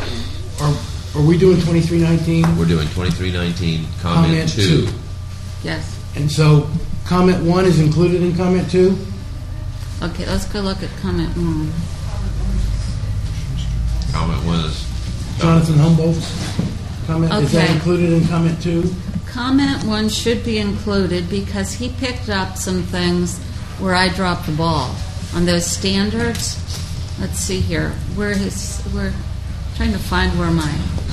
Are we doing 2319? We're doing 2319, comment 2. Yes. And so comment 1 is included in comment 2? Okay, let's go look at comment 1. Comment 1 is... Jonathan Humboldt's comment, is that Okay. included in comment 2? Comment 1 should be included because he picked up some things where I dropped the ball. On those standards, let's see here. We're trying to find where my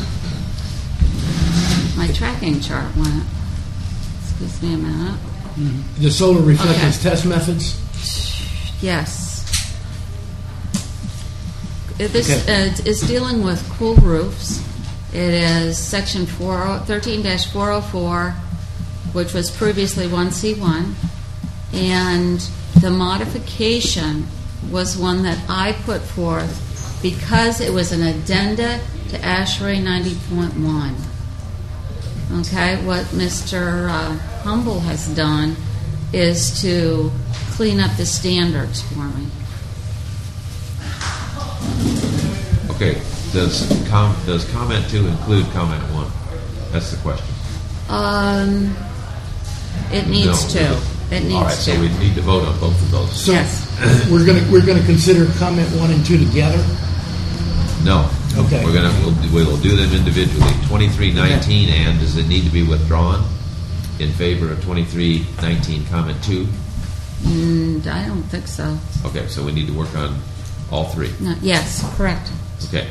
tracking chart went. Excuse me a minute. The solar reflectance test methods? Yes. This is dealing with cool roofs. It is section 13-404, which was previously 1C1, and the modification was one that I put forth because it was an addenda to ASHRAE 90.1. Okay, what Mr. Humble has done is to clean up the standards for me. Okay, does comment 2 include comment 1? That's the question. It needs to. It needs All right, to. so we need to vote on both of those. So Yes. we're going to consider comment 1 and 2 together? No. Okay. We'll do them individually. 2319, and does it need to be withdrawn in favor of 2319 comment 2? I don't think so. Okay, so we need to work on all 3. No, yes, correct. Okay.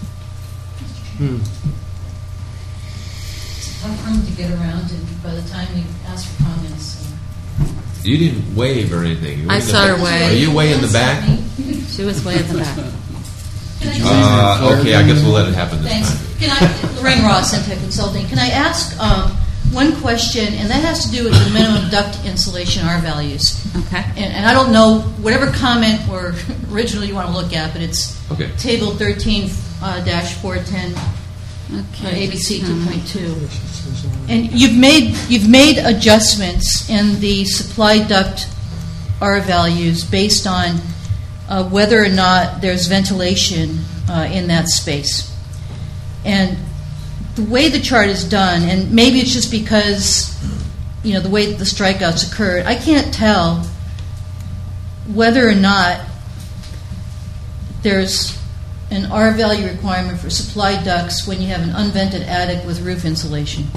Tough room to get around, and by the time you ask for comments, You didn't wave or anything. You I were in the saw her back. wave. Are you way in the back? She was way at the back. Okay, I guess we'll let it happen this Thanks. time. Can I, Lorraine Ross, Centec Consulting. Can I ask one question, and that has to do with the minimum duct insulation R values. Okay. And I don't know whatever comment or originally you want to look at, but it's Okay. table 13-410. Okay. ABC 2.2. And you've made adjustments in the supply duct R values based on whether or not there's ventilation in that space. And the way the chart is done, and maybe it's just because the way the strikeouts occurred, I can't tell whether or not there's an R value requirement for supply ducts when you have an unvented attic with roof insulation.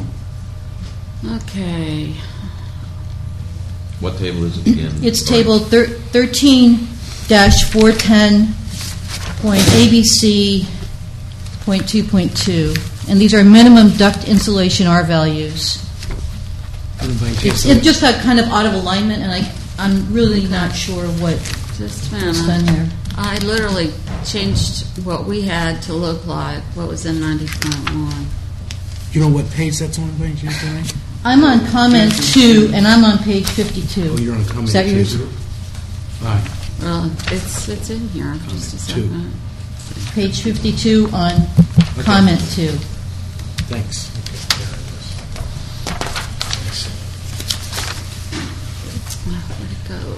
Okay. What table is it again? It's table 13-410.ABC.2.2, and these are minimum duct insulation R values. It just got kind of out of alignment, and I'm really not sure what's Just a done minute. there. I literally changed what we had to look like what was in 90.1. You know what page that's on, by chance, Larry? I'm on comment 2, and I'm on page 52. Oh, you're on comment Is that 2. yours? All right. Well, it's in here. Just a Two. second. Page 52 on comment 2. Thanks. Where'd it go?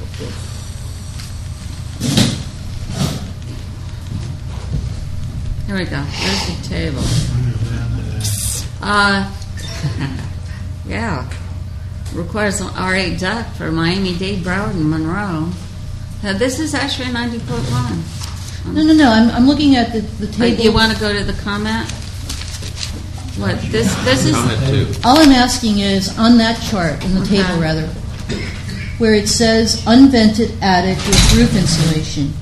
Here we go. There's the table. Yeah. Requires an R8 duct for Miami-Dade, Broward, and Monroe. Now, this is actually 90.1. No. I'm looking at the table. You want to go to the comment? What? This is... Comment 2. All I'm asking is, on that chart, in the Okay. table rather, where it says unvented attic with roof insulation,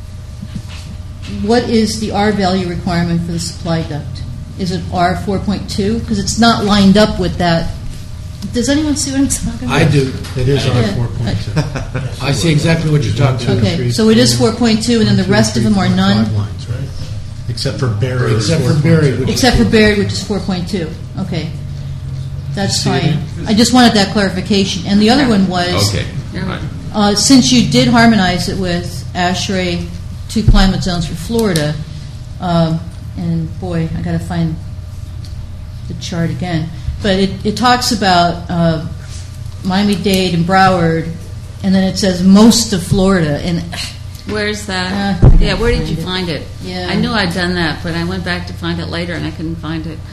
what is the R value requirement for the supply duct? Is it R 4.2? Because it's not lined up with that. Does anyone see what I'm talking about? I do. It is Yeah. R4.2. I see exactly what you're talking about. Okay, so it is 4.2, and then the rest of them are none? 5 lines, right? Except for buried. Except for buried, which Except for buried, which is 4.2. Okay. That's fine. I just wanted that clarification. And the other one was, Okay. Yeah. All right. since you did harmonize it with ASHRAE 2 climate zones for Florida, and boy, I got to find the chart again. But it talks about Miami-Dade and Broward, and then it says most of Florida. And Where's that? I Yeah, can't where did you find find it? Yeah. I knew I'd done that, but I went back to find it later and I couldn't find it.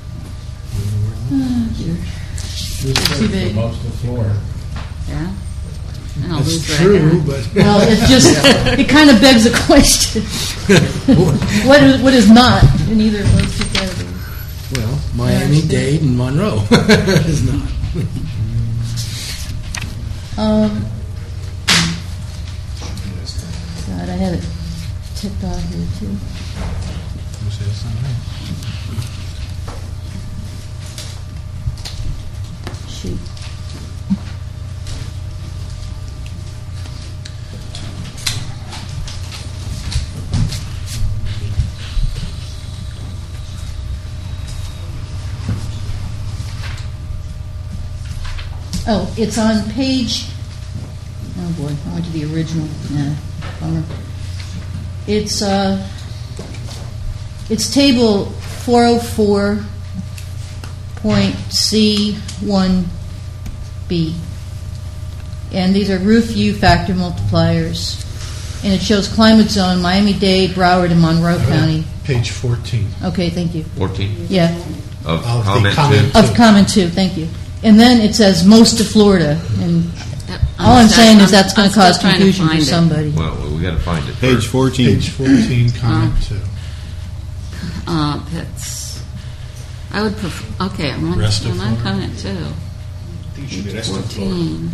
Oh, dear. Too big. Most of the floor. Yeah? And I'll That's lose that true, again. but Well, it just, it kind of begs the question. What is not in either of those two categories? well, Miami, Dade, and Monroe is not. God, I had it ticked off here too. Shoot. Oh, it's on page, oh boy, I went to the original. Nah, bummer. It's table 404.C1B. And these are roof view factor multipliers. And it shows climate zone, Miami-Dade, Broward, and Monroe County. Page 14. Okay, thank you. 14 Yeah, of Of the comment comment. 2. of comment two, thank you. And then it says most of Florida. And all I'm still- saying is that's going I'm to cause still trying confusion for find it. somebody. Well, we got to find it. Page first. 14. Page 14, comment 2. That's, I would prefer, okay, I'm on Rest of comment Florida. too. It should be rest of Florida. 14.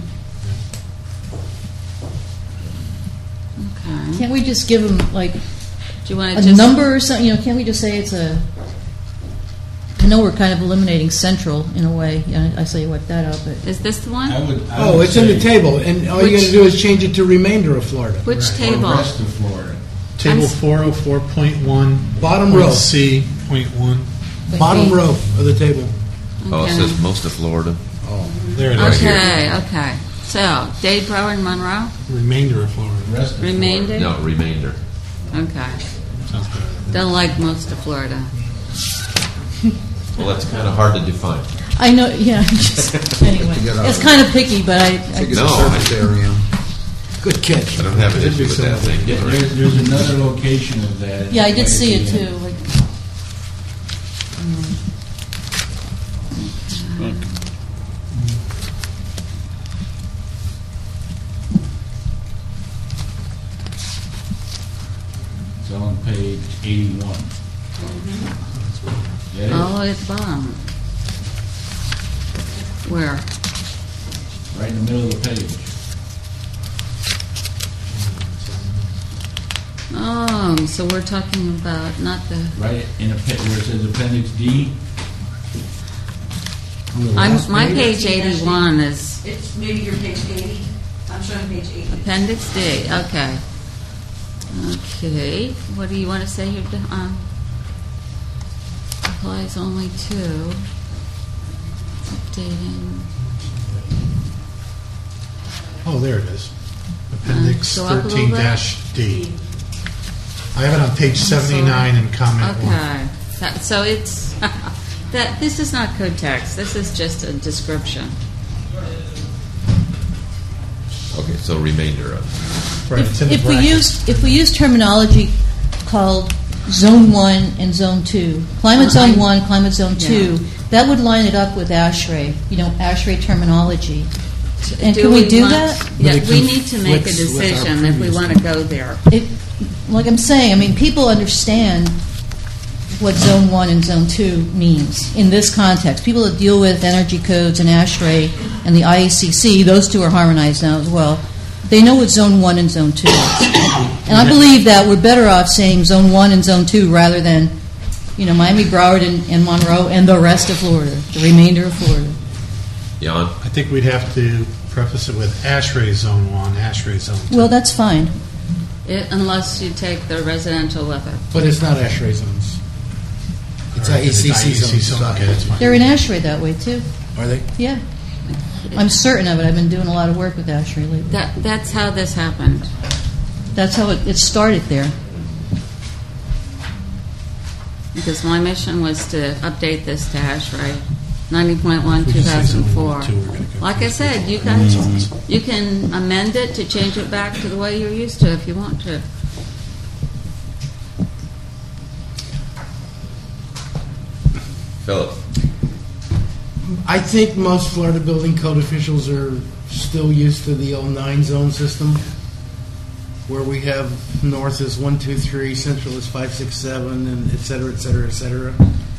Okay. Can't we just give them like Do you want a to just... number or something? You know, can't we just say it's a? I know we're kind of eliminating central in a way. Yeah, I say wipe that out, but Is this the one? Oh, it's in the table, and all you got to do is change it to remainder of Florida. Which Or table? rest of Florida. Table s- 404.1. Bottom row. C, point 1. Bottom row of the table. Oh, it Okay. says most of Florida. There it is. Okay, okay. So, Dade, Broward, and Monroe? Remainder of Florida. Rest of Remainder? No, remainder. Okay. Sounds good. Don't like most of Florida. Well, that's kind of hard to define. I know. Yeah. Just, anyway, it's kind of picky, but I No, Surface area. Good catch. I don't have an issue with that thing. Florida. There's another location of that. yeah, I did see it too. Like, It's on page 81. Get it? Oh, at the bottom. Where? Right in the middle of the page. Oh, so we're talking about not the... Right in where it says Appendix D. My page 81 is It's maybe your page 80. I'm showing page 80. Appendix D. Okay. Okay. What do you want to say here? Applies only to updating. Oh, there it is. Appendix Go up a little bit. 13-D. I have it on page 79 in comment 1. Okay. So it's that. This is not code text. This is just a description. Okay, so remainder of. Right, it's in the if we bracket. use terminology called Zone 1 and Zone 2, Climate Zone 1, Climate Zone 2, that would line it up with ASHRAE. ASHRAE terminology. And can we do want- that? Yeah, But it we need to make a conflicts with our decision if we previous want to go there. Like I'm saying, people understand what Zone 1 and Zone 2 means in this context. People that deal with energy codes and ASHRAE and the IECC, those two are harmonized now as well. They know what Zone 1 and Zone 2 is. And I believe that we're better off saying Zone 1 and Zone 2 rather than, Miami, Broward, and Monroe, and the rest of Florida, the remainder of Florida. Jan? I think we'd have to preface it with ASHRAE Zone 1, ASHRAE Zone 2. Well, that's fine. Unless you take the residential with it. But it's not ASHRAE zones. It's All right, IECC zones. zone. Okay, that's fine. They're in ASHRAE that way, too. Are they? Yeah. I'm certain of it. I've been doing a lot of work with ASHRAE lately. That's how this happened. That's how it started there. Because my mission was to update this to ASHRAE. 90.1, We just say zone 2004. 1 and 2, we're gonna go Like I through said, you can amend it to change it back to the way you're used to if you want to. Philip, I think most Florida building code officials are still used to the 09 zone system, where we have north is 1, 2, 3, central is 5, 6, 7, and et cetera, et cetera, et cetera.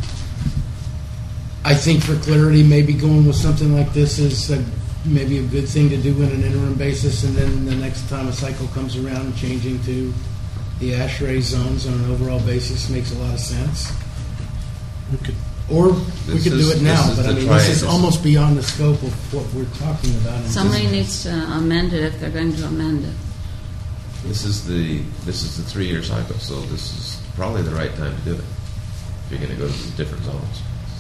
I think for clarity, maybe going with something like this is maybe a good thing to do on an interim basis, and then the next time a cycle comes around, changing to the ASHRAE zones on an overall basis makes a lot of sense. We could, Or we This could is- do it this now, is but I the mean, try- this is this- almost beyond the scope of what we're talking about. Somebody needs to amend it if they're going to amend it. this is the 3-year cycle, so this is probably the right time to do it. If you're going to go to the different zones.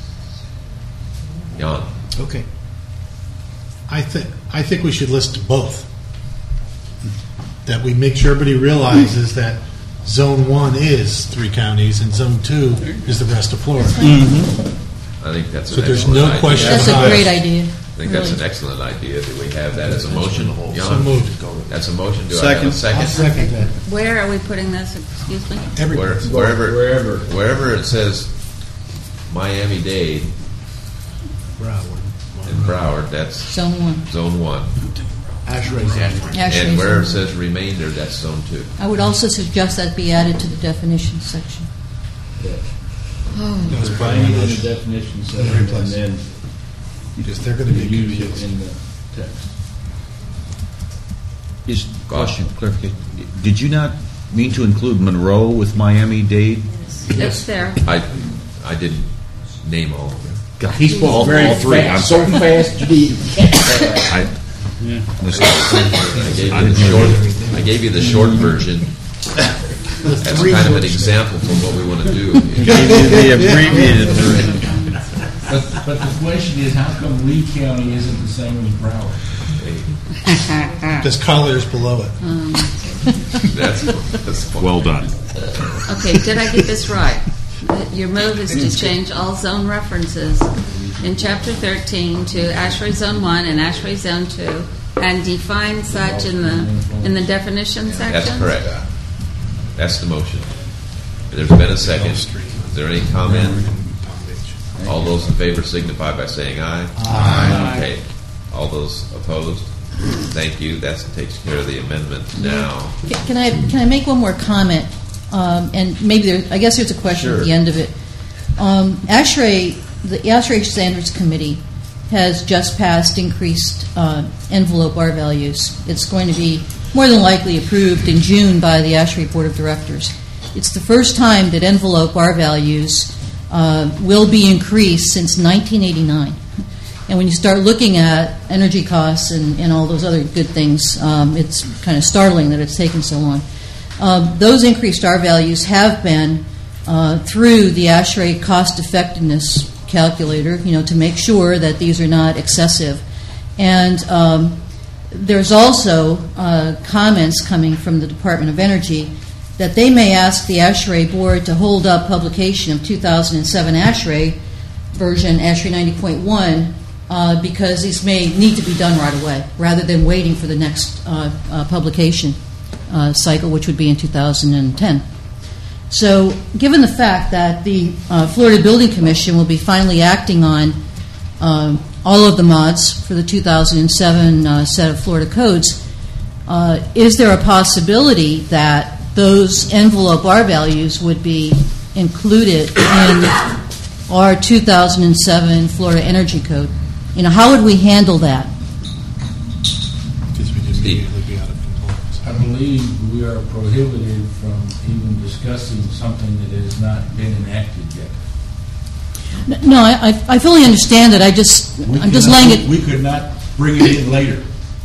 Jan, Okay. I think we should list both. That we make sure everybody realizes that Zone 1 is 3 counties and Zone 2 is the rest of Florida. I think that's an So there's excellent no idea. question That's a about great it. idea. I think that's really. an excellent idea. Do we have that as a motion? So Jan? moved. That's a motion. Do I have a I'll second? second that. Where are we putting this? Excuse me? Everybody. Wherever it says Miami-Dade Broward. and Broward, that's Zone 1. Zone 1. ASHRAE zone. Actually, And where it zone says remainder, that's Zone 2. 1. I would also suggest that be added to the definition section. That was Define it in the probably definition section, and Replace. then just they're going to be use it confused. in the text. Is, question, clarification. Did you not mean to include Monroe with Miami-Dade? It's there. I didn't name all of them. He spoke very three. I'm so fast, you didn't catch that. I gave you the short version. That's kind of an example for what we want to do. The abbreviated version. But the question is, how come Lee County isn't the same as Broward? Because Collier's below it. That's fun. Well done. Okay, did I get this right? Your move is to change all zone references in Chapter 13 to ASHRAE Zone 1 and ASHRAE Zone 2 and define such in the definition section? That's correct. That's the motion. There's been a second. Is there any comment? All those in favor signify by saying aye. Aye. Okay. All those opposed? Thank you. That takes care of the amendment now. Can I make one more comment? And maybe I guess there's a question Sure. at the end of it. ASHRAE, the ASHRAE Standards Committee has just passed increased envelope R values. It's going to be more than likely approved in June by the ASHRAE Board of Directors. It's the first time that envelope R values will be increased since 1989. And when you start looking at energy costs and all those other good things, it's kind of startling that it's taken so long. Those increased R values have been through the ASHRAE cost effectiveness calculator, to make sure that these are not excessive. And there's also comments coming from the Department of Energy that they may ask the ASHRAE board to hold up publication of 2007 ASHRAE version, ASHRAE 90.1, because these may need to be done right away, rather than waiting for the next publication cycle, which would be in 2010. So, given the fact that the Florida Building Commission will be finally acting on all of the mods for the 2007 set of Florida codes, is there a possibility that those envelope R values would be included in our 2007 Florida Energy Code? How would we handle that? Because we'd immediately be out of compliance. I believe we are prohibited from even discussing something that has not been enacted yet. No, I fully understand it. I'm just laying it. We could not bring it in later.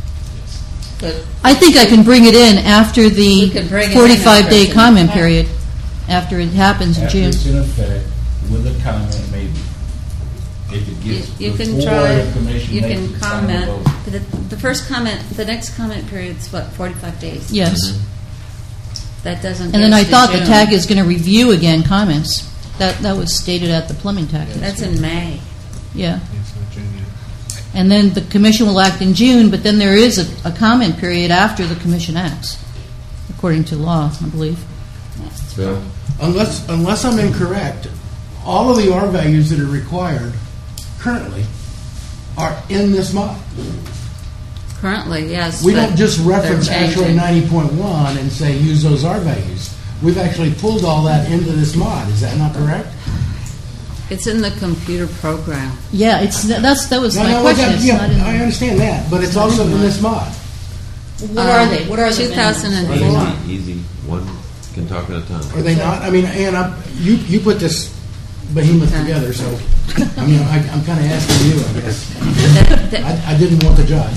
I think I can bring it in after the We could bring it in 45-day after. comment period, after it happens in After June. it's in effect, with a comment maybe. If it gets You can before try, the commission you makes can its final comment. vote. The first comment, the next comment period's 45 days? Yes. That doesn't And then get I us to thought the June. TAG is going to review again comments. That was stated at the plumbing TAG. That's in May. Yeah. It's not June yet. And then the commission will act in June, but then there is a comment period after the commission acts, according to law, I believe. Bill? Unless I'm incorrect, all of the R values that are required currently are in this mod. Currently, yes. We but don't just reference they're actually changing. 90.1 and say use those R values. We've actually pulled all that into this mod. Is that not correct? It's in the computer program. Yeah, that was my No, question. It's yeah, not in I understand that, but it's also in this mod. What are they? What are the 2004. minimums? Easy. One can talk at a time. Are they not? I mean, Ann, you put this behemoth Okay. together, so I mean, I'm kind of asking you, I guess. The- I didn't want the job.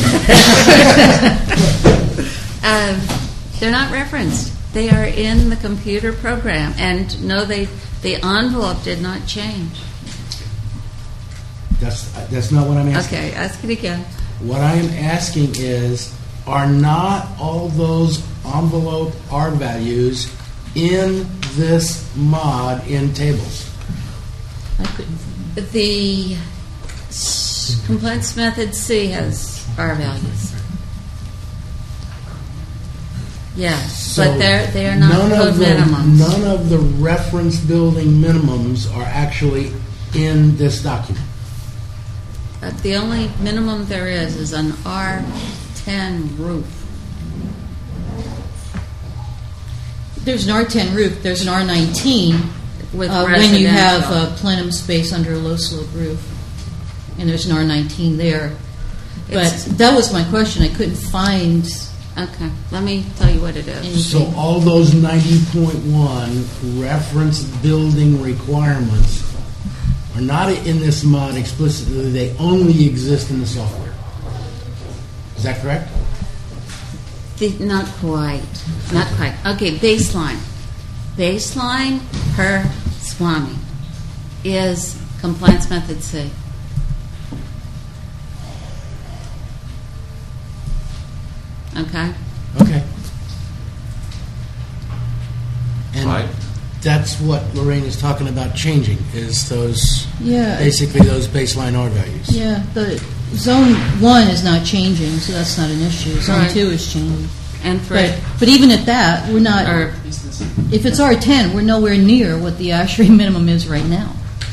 They're not referenced. They are in the computer program. And no, the envelope did not change. That's not what I'm asking. Okay, ask it again. What I am asking is, are not all those envelope R values in this mod in tables? I couldn't. The compliance method C has R values. Yes, but they are not code minimums. None of the reference building minimums are actually in this document. The only minimum there is an R10 roof. There's an R10 roof. There's an R19 With when you have residential. plenum space under a low slope roof, and there's an R19 there. But It's- that was my question. I couldn't find Okay, let me tell you what it is. anything. So all those 90.1 reference building requirements are not in this mod explicitly. They only exist in the software. Is that correct? Not quite. Not quite. Okay, baseline. Baseline per SWAMI is compliance method C. Okay? Okay. And Right. that's what Lorraine is talking about changing, is those, Yeah. basically those baseline R values. Yeah, the zone 1 is not changing, so that's not an issue. Zone Right. 2 is changing. And for But even at that, we're not. or If it's R10, we're nowhere near what the ASHRAE minimum is right now.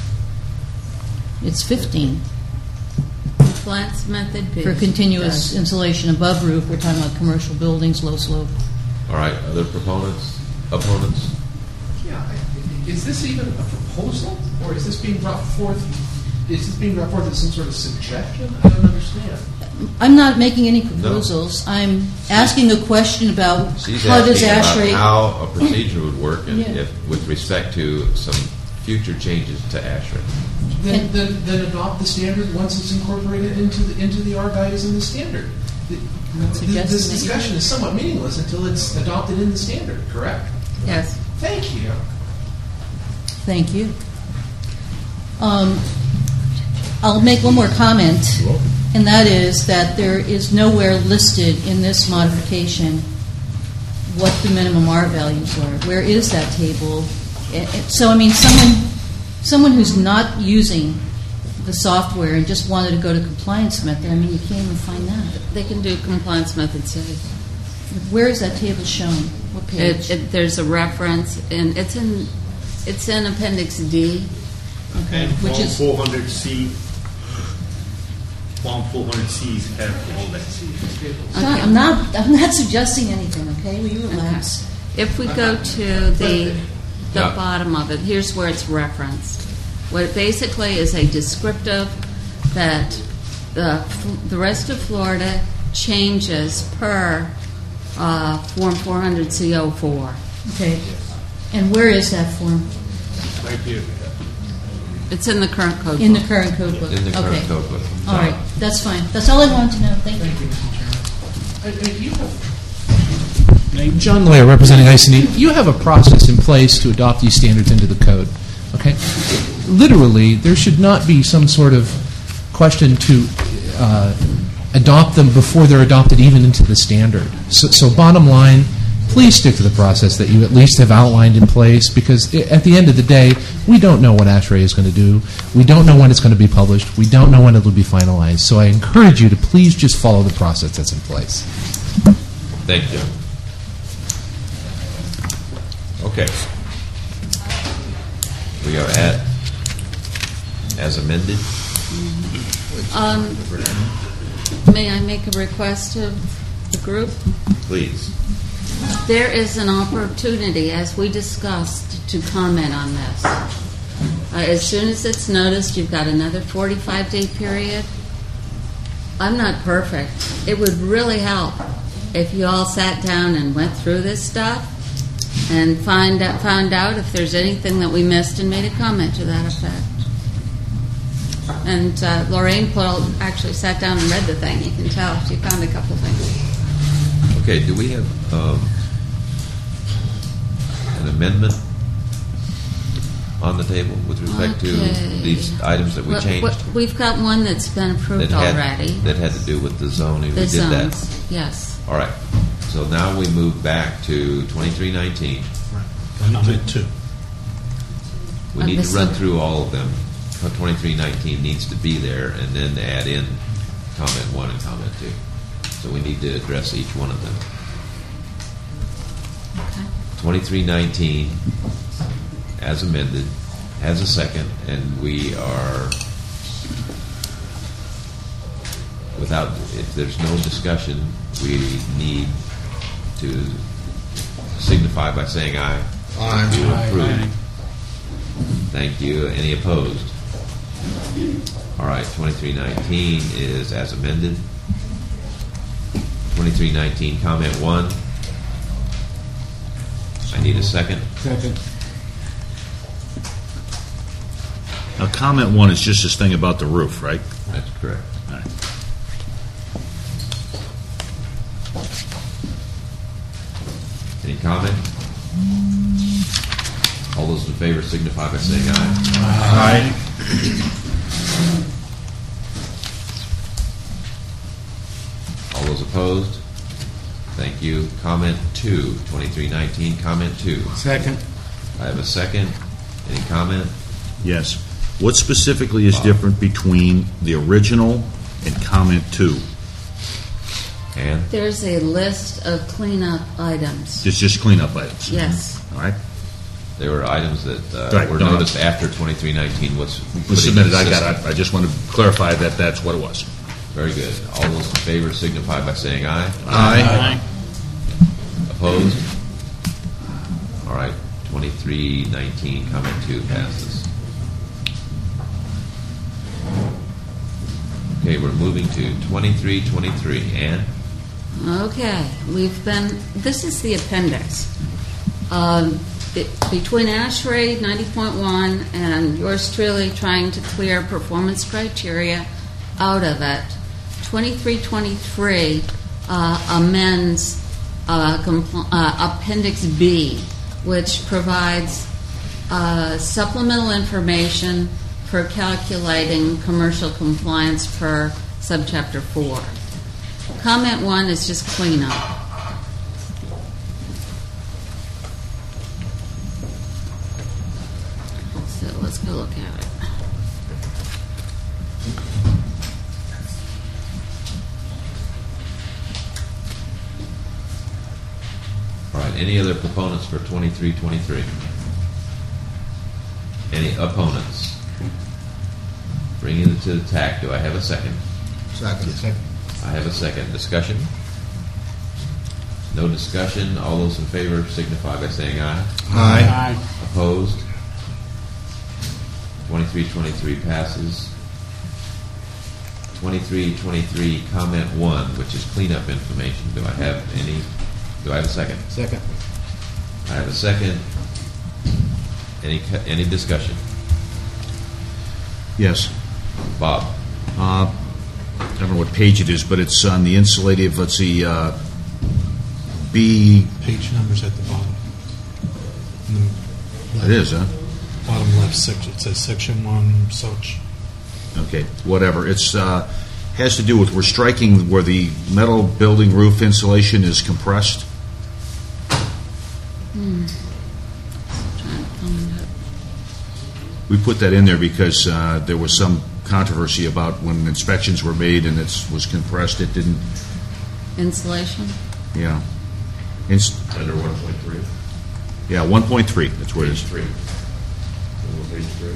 It's 15 compliance method B. for continuous insulation above roof. We're talking about commercial buildings, low slope. All right, other proponents? Opponents? Yeah, is this even a proposal, or is this being brought forth? Is this being brought forth as some sort of suggestion? I don't understand. I'm not making any proposals. I'm asking a question about She's how does asking ASHRAE. about how a procedure would work and Yeah. with respect to some future changes to ASHRAE. Then adopt the standard once it's incorporated into the R values in the standard. Suggesting This that you- discussion is somewhat meaningless until it's adopted in the standard, correct? Yes. Thank you. Thank you. I'll make one more comment, and that is that there is nowhere listed in this modification what the minimum R values are. Where is that table? So, I mean, someone who's not using the software and just wanted to go to compliance method, I mean, you can't even find that. They can do compliance method C. Where is that table shown? What page? There's a reference, and it's in Appendix D. Okay, And which Form is 400C, Form 400Cs have all that. I'm not suggesting anything. Okay, will you relax? If we go to the Yeah. bottom of it, here's where it's referenced. What it basically is a descriptive that the rest of Florida changes per Form 400C04. Okay, and where is that form? Right here. It's in the current code In the book. current code book. In the current Okay. code book. All right, that's fine. That's all I wanted to know. Thank you. You have John Lair, representing ICD. You have a process in place to adopt these standards into the code. Okay, literally, there should not be some sort of question to adopt them before they're adopted even into the standard. So bottom line, please stick to the process that you at least have outlined in place, because at the end of the day, we don't know what ASHRAE is going to do. We don't know when it's going to be published. We don't know when it will be finalized. So I encourage you to please just follow the process that's in place. Thank you. Okay. We are at as amended. May I make a request of the group? Please. There is an opportunity, as we discussed, to comment on this. As soon as it's noticed, you've got another 45-day period. I'm not perfect. It would really help if you all sat down and went through this stuff and found out if there's anything that we missed and made a comment to that effect. And Lorraine actually sat down and read the thing. You can tell she found a couple things. Okay, do we have an amendment on the table with respect to these items that we changed? We've got one that's been approved already. That had to do with the zoning. The we did zones, that. yes. All right. So now we move back to 2319. Comment 2. We need to run through all of them. 2319 needs to be there, and then add in comment 1 and comment 2. So we need to address each one of them. Okay. 2319, as amended, has a second, and we are without. If there's no discussion, we need to signify by saying aye. Aye. To approve. Thank you. Any opposed? All right, 2319 is as amended. 2319, comment 1. I need a second. Second. Now, comment 1 is just this thing about the roof, right? That's correct. All right. Any comment? All those in favor signify by saying aye. Aye. All those opposed? Thank you. Comment 2, 2319, comment 2. Second. I have a second. Any comment? Yes. What specifically is different between the original and comment 2? And? There's a list of cleanup items. It's just cleanup items. Yes. All right. There were items that Right, were no, noticed after 2319 was Submitted. I got it. I just want to clarify that that's what it was. Very good. All those in favor signify by saying aye. Aye. Opposed? All right. 2319, comment 2 passes. Okay, we're moving to 2323. Ann? Okay, this is the appendix. Between ASHRAE 90.1 and yours truly trying to clear performance criteria out of it, 2323 amends Appendix B, which provides supplemental information for calculating commercial compliance per subchapter 4. Comment 1 is just cleanup. So let's go look at it. All right. Any other proponents for 2323? Any opponents? Bringing it to the TAC. Do I have a second? Second. I have a second. Discussion? No discussion. All those in favor signify by saying aye. Aye. Opposed? 2323 passes. 2323, comment 1, which is cleanup information. Do I have a second? Second. I have a second. Any discussion? Yes. Bob? I don't know what page it is, but it's on the insulative, let's see, B. Page numbers at the bottom. It is, huh? Bottom left section. It says section 1, such. Okay, whatever. It's has to do with, we're striking where the metal building roof insulation is compressed. Trying to find it. We put that in there because there was some controversy about when inspections were made and it was compressed, it didn't, Insulation? yeah. Under 1.3? Yeah, 1.3, that's what it Page is. 3. Page 3.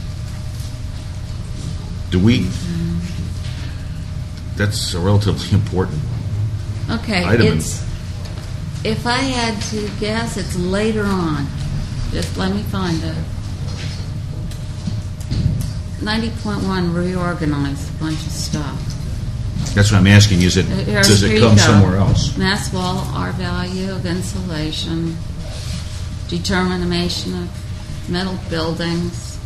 Do we, that's a relatively important, Okay, Item. it's, if I had to guess, it's later on. Just let me find it. 90.1 reorganize a bunch of stuff. that's what I'm asking, is it, Here- does here it you come go. somewhere else? Mass wall, R value of insulation, determination of metal buildings,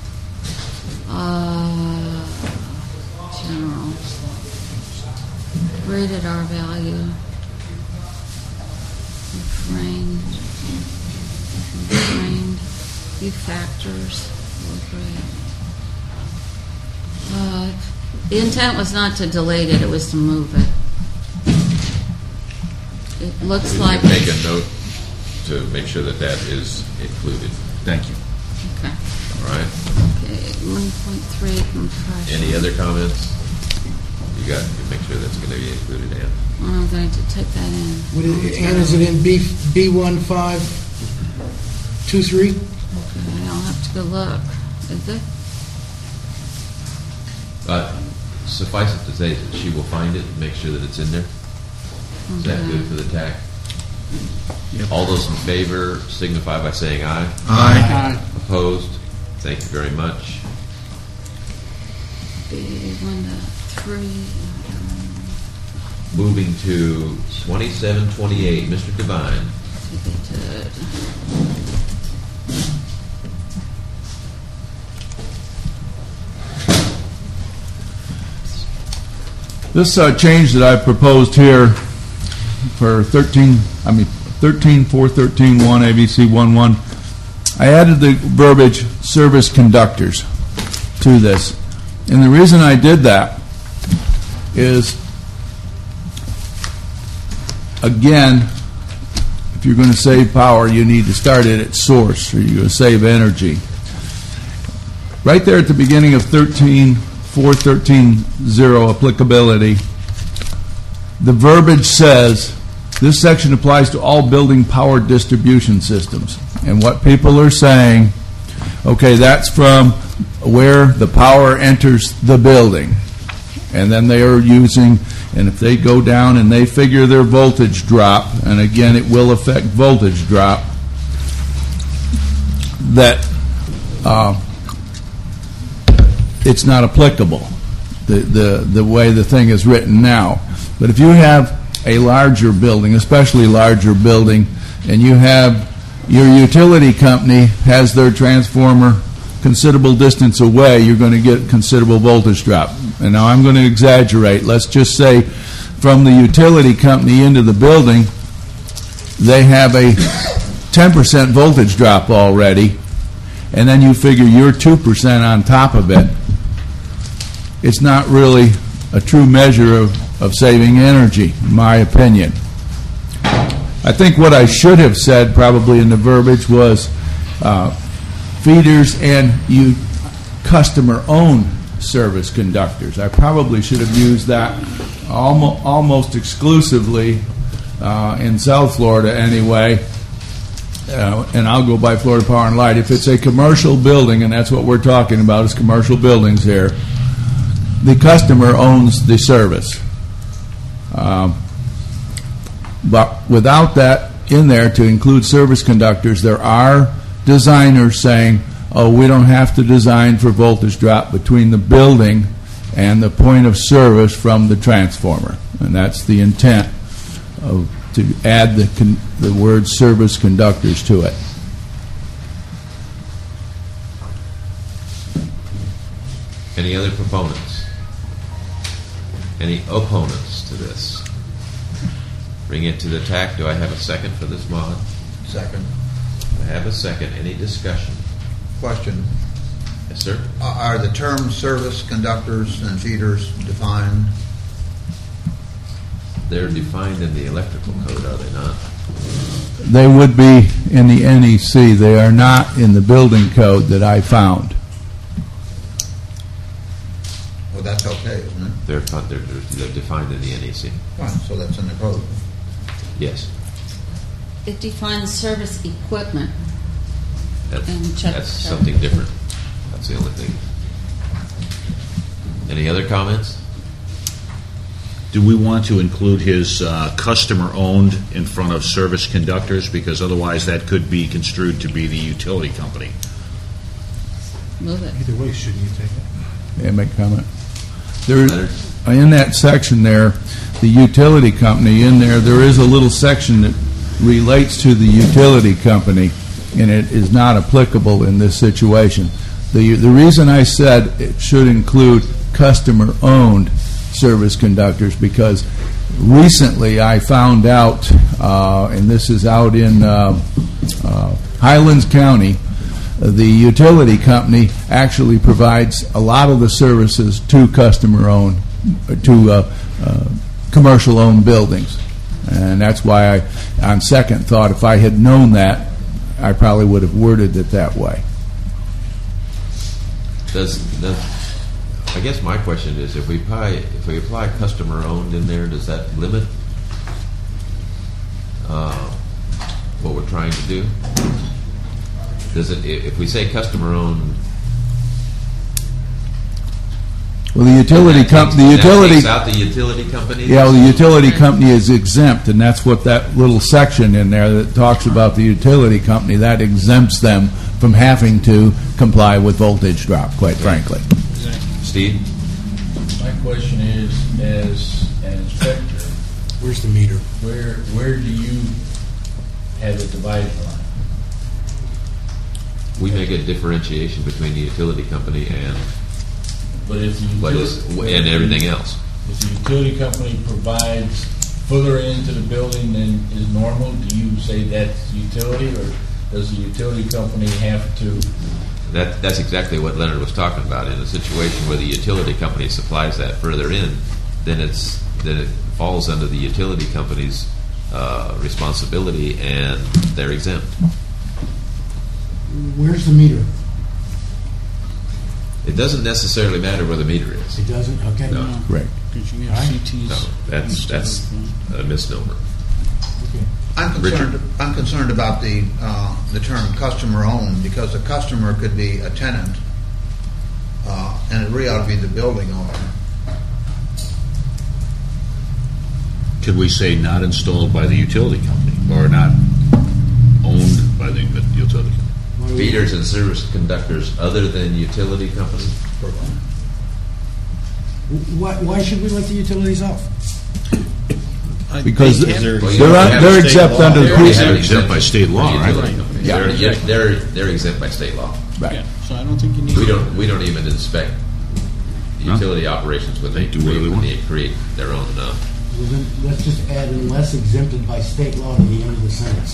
general, rated R value, framed, few factors, low grade. The intent was not to delete it, it was to move it. It looks We like. can make a note to make sure that that is included. Thank you. Okay. All right? Okay, 1.3 compression. Any other comments? You make sure that's going to be included, Ann. I'm going to take that in. And is it in B1523? Okay, I'll have to go look. Is it? Suffice it to say that she will find it and make sure that it's in there. Is that good for the TAC? All those in favor signify by saying aye. Aye. Opposed? Thank you very much. B1 to 3. Moving to 2728, Mr. Devine. Deleted. This change that I proposed here for 13.4.13.1 ABC 11, I added the verbiage service conductors to this. And the reason I did that is, again, if you're going to save power, you need to start it at source, or you're going to save energy. Right there at the beginning of 13.4.13.0 applicability, the verbiage says this section applies to all building power distribution systems. And what people are saying, okay, that's from where the power enters the building. And then they are using, and if they go down and they figure their voltage drop, and again it will affect voltage drop, that it's not applicable, the way the thing is written now. But if you have a larger building, especially larger building, and you have your utility company has their transformer considerable distance away, you're going to get considerable voltage drop. And now I'm going to exaggerate. Let's just say from the utility company into the building, they have a 10% voltage drop already, and then you figure your 2% on top of it. It's not really a true measure of saving energy, in my opinion. I think what I should have said probably in the verbiage was feeders and customer-owned service conductors. I probably should have used that almost exclusively in South Florida anyway, and I'll go by Florida Power and Light. If it's a commercial building, and that's what we're talking about, is commercial buildings here, the customer owns the service. But without that in there to include service conductors, there are designers saying, oh, we don't have to design for voltage drop between the building and the point of service from the transformer. And that's the intent to add the word service conductors to it. Any other proponents? Any opponents to this? Bring it to the TAC. Do I have a second for this mod? Second. I have a second. Any discussion? Question. Yes, sir. Are the terms service conductors and feeders defined? They're defined in the electrical code, are they not? They would be in the NEC. They are not in the building code that I found. Well, that's okay, isn't it? They're defined in the NEC. Fine, so that's in the code. Yes. It defines service equipment. That's, And check- that's check. something different. That's the only thing. Any other comments? Do we want to include his customer-owned in front of service conductors? Because otherwise that could be construed to be the utility company. Move it. Either way, shouldn't you take it? May I make a comment? There, in that section there, the utility company, in there is a little section that relates to the utility company, and it is not applicable in this situation. The reason I said it should include customer-owned service conductors, because recently I found out, and this is out in Highlands County, the utility company actually provides a lot of the services to customer-owned, to commercial-owned buildings. And that's why I, on second thought, if I had known that, I probably would have worded it that way. I guess my question is, if we apply customer-owned in there, does that limit what we're trying to do? Does it? If we say customer-owned, well, the utility company, takes out the utility company. Yeah, well, the utility company is exempt, and that's what that little section in there that talks about the utility company, that exempts them from having to comply with voltage drop, quite frankly. Steve? My question is, as an inspector, Where's the meter? where do you have a dividing line? We make a differentiation between the utility company and But if the what is and everything else. If the utility company provides further into the building than is normal, do you say that's utility, or does the utility company have to? That's exactly what Leonard was talking about. In a situation where the utility company supplies that further in, then it falls under the utility company's responsibility, and they're exempt. Where's the meter? It doesn't necessarily matter where the meter is. It doesn't? Okay. No. Right. Because you All have right. CTs. No, that's a misnomer. I'm concerned about the term customer-owned, because a customer could be a tenant, and it really ought to be the building owner. Could we say not installed by the utility company, or not owned by the utility company? Feeders and service conductors other than utility company? Why should we let the utilities off? Because Well, they're exempt under the They're They're exempt by state law, right? Yeah. They're exempt by state law. Right. Yeah, so I don't think you need. We don't even inspect utility operations when they do whatever they want. create their own. Well, then let's just add unless exempted by state law to the end of the sentence.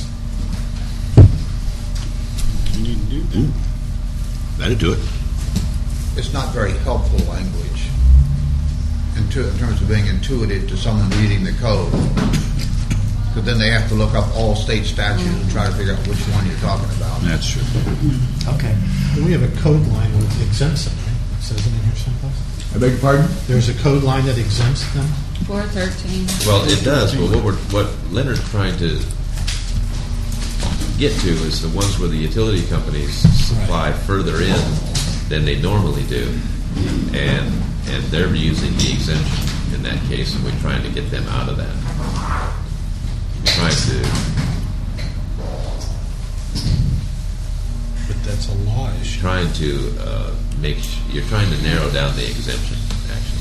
You need to do that. That'd do it. It's not very helpful language in terms of being intuitive to someone reading the code. Because then they have to look up all state statutes and try to figure out which one you're talking about. That's true. Okay. We have a code line that exempts them, right? It says it in here someplace. I beg your pardon? There's a code line that exempts them? 413. Well, it does. But what Leonard's trying to get to is the ones where the utility companies supply further in than they normally do, and they're using the exemption in that case, and we're trying to get them out of that. But that's a law issue. You're trying to narrow down the exemption, actually.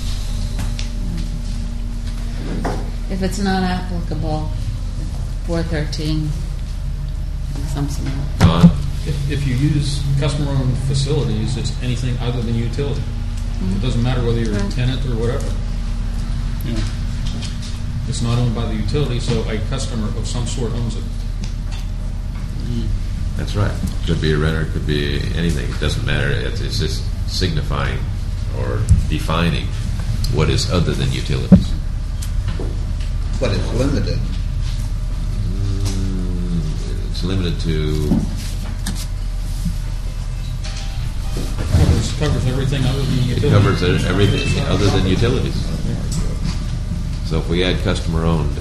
If it's not applicable, 413. Something else. Don? If you use customer-owned facilities, it's anything other than utility. It doesn't matter whether you're a Right. tenant or whatever. Yeah. It's not owned by the utility, so a customer of some sort owns it. That's right. Could be a renter, could be anything. It doesn't matter. It's just signifying or defining what is other than utilities. But it's limited. limited to, Covers everything other than it utilities. covers everything other than utilities. So if we add customer-owned,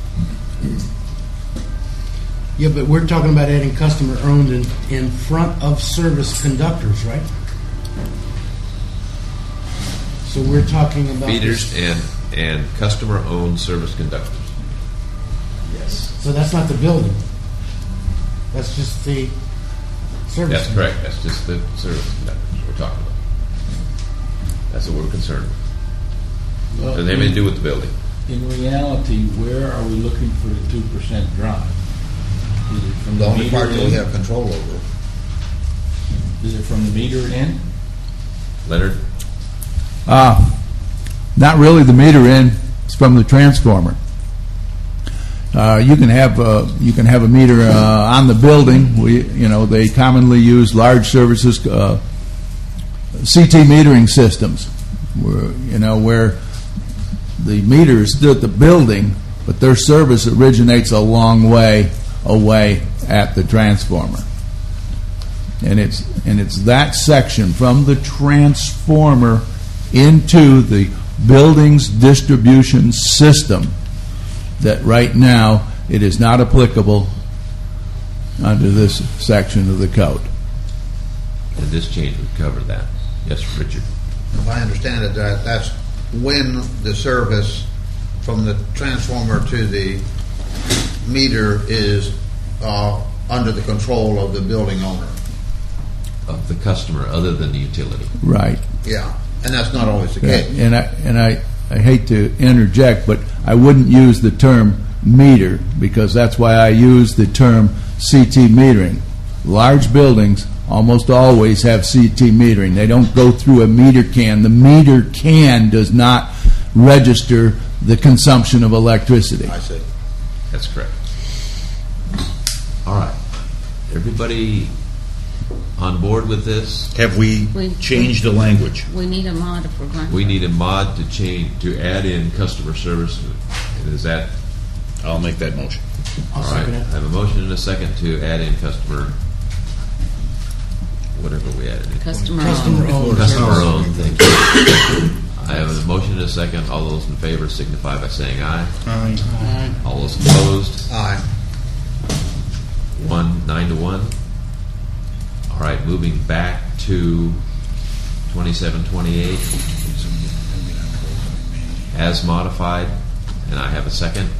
Yeah, but we're talking about adding customer-owned in front of service conductors, right? So we're talking about meters and customer-owned service conductors. Yes. So that's not the building. That's just the service. That's correct. That's just the service conductors we're talking about. That's what we're concerned with. Well, Doesn't have anything to do with the building. In reality, where are we looking for the 2% drop? Is it from The the only meter part that we in? have control over. Is it from the meter in? Leonard? Not really the meter in, it's from the transformer. You can have a meter on the building. They commonly use large services, CT metering systems, where the meter is still at the building, but their service originates a long way away at the transformer. And it's that section from the transformer into the building's distribution system that right now it is not applicable under this section of the code. And this change would cover that. Yes, Richard. If I understand it, that's when the service from the transformer to the meter is under the control of the building owner. Of the customer other than the utility. Right. Yeah, and that's not always the case. And I hate to interject, but I wouldn't use the term meter because that's why I use the term CT metering. Large buildings almost always have CT metering. They don't go through a meter can. The meter can does not register the consumption of electricity. I see. That's correct. All right. Everybody on board with this? Have we changed the language? We need a mod if we're going. We need a mod to add in customer service. Is that? I'll make that motion. All right. I have a motion and a second to add in customer. Whatever we added in. Customer owned. Customer owned. Thank you. I have a motion and a second. All those in favor signify by saying aye. Aye. All those opposed? Aye. 9-1. All right, moving back to 2728 as modified, and I have a second.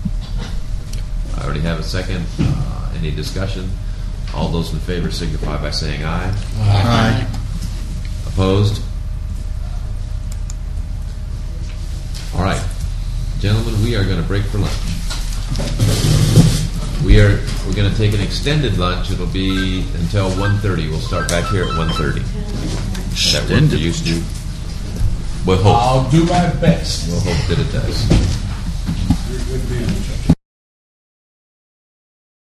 I already have a second. Any discussion? All those in favor signify by saying aye. Aye. Opposed? All right, gentlemen, we are going to break for lunch. We're going to take an extended lunch. It'll be until 1:30. We'll start back here at 1:30. That work for you, Stu? We'll hope. I'll do my best. We'll hope that it does.